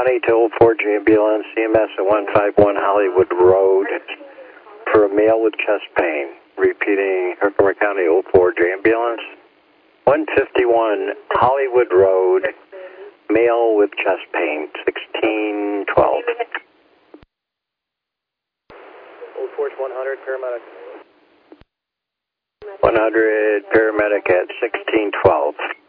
County to 04 ambulance, CMS at 151 Hollywood Road for a male with chest pain. Repeating, Herkimer County 04 ambulance, 151 Hollywood Road, male with chest pain, 1612. 04's 100, paramedic. 100, paramedic at 1612.